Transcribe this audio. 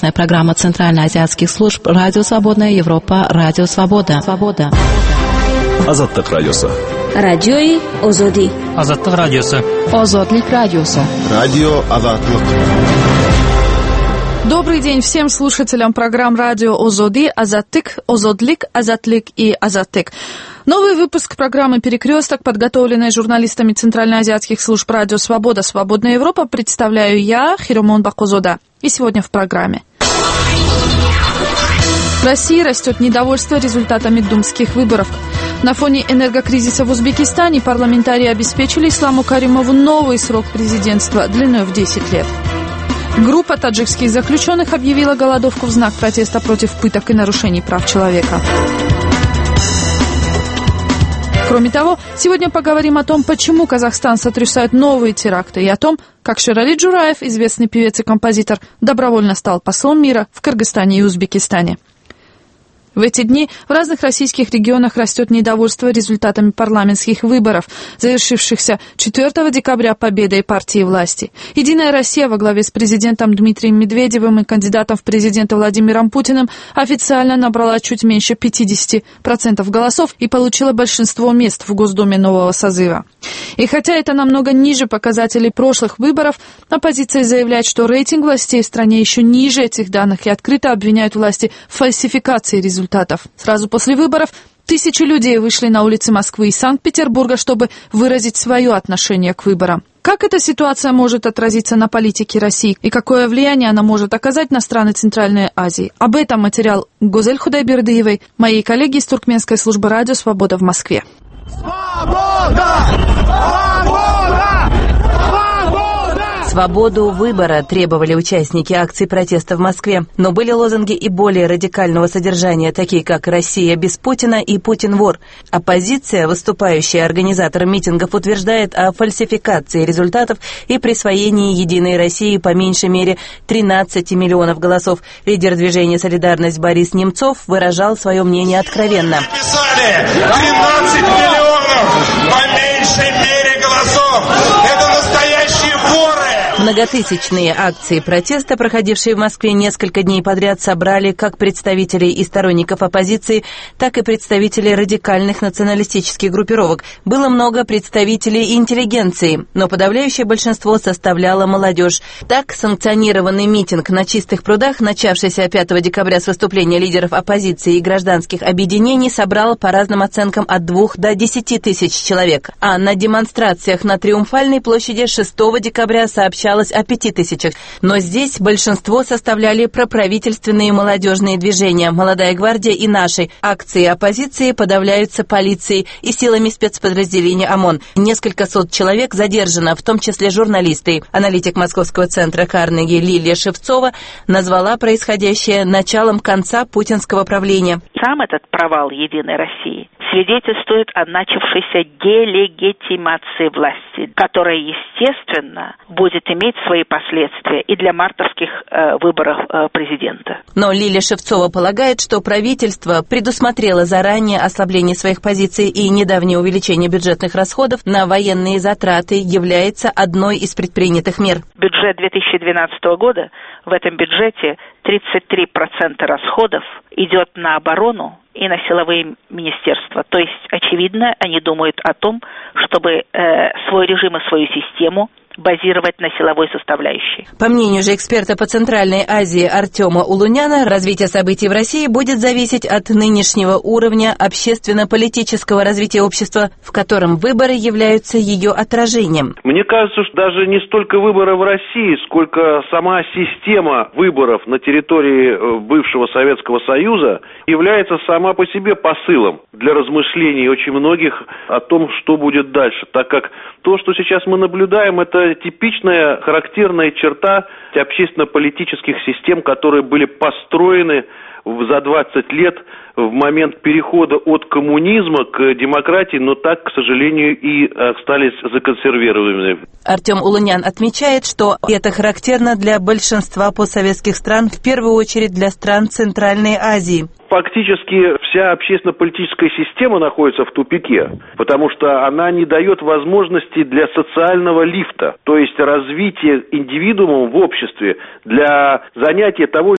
совместная программа Центральноазиатских служб «Радио Свободная Европа», «Радио Свобода». Азаттык радиосы. Радиои Озоди. Азаттык радиосы. Озодлик радиосы. Радио Азаттык. Добрый день всем слушателям программ «Радио Озоди», «Азаттык», «Озодлик», «Азатлик» и «Азаттык». Новый выпуск программы «Перекресток», подготовленный журналистами Центральноазиатских служб «Радио Свобода», «Свободная Европа», представляю я, Хиромон Бакозода. И сегодня в программе. В России растет недовольство результатами думских выборов. На фоне энергокризиса в Узбекистане парламентарии обеспечили Исламу Каримову новый срок президентства длиной в 10 лет. Группа таджикских заключенных объявила голодовку в знак протеста против пыток и нарушений прав человека. Кроме того, сегодня поговорим о том, почему Казахстан сотрясает новые теракты, и о том, как Шерали Джураев, известный певец и композитор, добровольно стал послом мира в Кыргызстане и Узбекистане. В эти дни в разных российских регионах растет недовольство результатами парламентских выборов, завершившихся 4 декабря победой партии власти. «Единая Россия» во главе с президентом Дмитрием Медведевым и кандидатом в президенты Владимиром Путиным официально набрала чуть меньше 50% голосов и получила большинство мест в Госдуме нового созыва. И хотя это намного ниже показателей прошлых выборов, оппозиция заявляет, что рейтинг властей в стране еще ниже этих данных и открыто обвиняют власти в фальсификации результатов. Сразу после выборов тысячи людей вышли на улицы Москвы и Санкт-Петербурга, чтобы выразить свое отношение к выборам. Как эта ситуация может отразиться на политике России и какое влияние она может оказать на страны Центральной Азии? Об этом материал Гозель Худайбердиевой, моей коллеги из туркменской службы «Радио Свобода» в Москве. Свободу выбора требовали участники акций протеста в Москве. Но были лозунги и более радикального содержания, такие как «Россия без Путина» и «Путин вор». Оппозиция, выступающая организатором митингов, утверждает о фальсификации результатов и присвоении «Единой России» по меньшей мере 13 миллионов голосов. Лидер движения «Солидарность» Борис Немцов выражал свое мнение откровенно. 13 миллионов по меньшей мере голосов. Это настоящие воры. Многотысячные акции протеста, проходившие в Москве несколько дней подряд, собрали как представителей и сторонников оппозиции, так и представителей радикальных националистических группировок. Было много представителей интеллигенции, но подавляющее большинство составляла молодежь. Так, санкционированный митинг на Чистых прудах, начавшийся 5 декабря с выступления лидеров оппозиции и гражданских объединений, собрал по разным оценкам от 2 до 10 тысяч человек. А на демонстрациях на Триумфальной площади 6 декабря сообщалось о 5 тысячах. Но здесь большинство составляли проправительственные молодежные движения «Молодая гвардия» и «Наши». Акции оппозиции подавляются полицией и силами спецподразделения ОМОН. Несколько сот человек задержано, в том числе журналисты. Аналитик Московского центра Карнеги Лилия Шевцова назвала происходящее началом конца путинского правления. Сам этот провал «Единой России» свидетельствует о начавшейся делегитимации власти, которая, естественно, будет иметь свои последствия и для мартовских выборов президента. Но Лилия Шевцова полагает, что правительство предусмотрело заранее ослабление своих позиций, и недавнее увеличение бюджетных расходов на военные затраты является одной из предпринятых мер. Бюджет 2012 года, в этом бюджете 33% расходов идет на оборону и на силовые министерства. То есть, очевидно, они думают о том, чтобы свой режим и свою систему базировать на силовой составляющей. По мнению же эксперта по Центральной Азии Артема Улуняна, развитие событий в России будет зависеть от нынешнего уровня общественно-политического развития общества, в котором выборы являются ее отражением. Мне кажется, что даже не столько выборы в России, сколько сама система выборов на территории бывшего Советского Союза является сама по себе посылом для размышлений очень многих о том, что будет дальше, так как то, что сейчас мы наблюдаем, это типичная, характерная черта общественно-политических систем, которые были построены за 20 лет в момент перехода от коммунизма к демократии, но так, к сожалению, и остались законсервированными. Артем Улунян отмечает, что это характерно для большинства постсоветских стран, в первую очередь для стран Центральной Азии. Фактически вся общественно-политическая система находится в тупике, потому что она не дает возможности для социального лифта, то есть развития индивидуума в обществе, для занятия того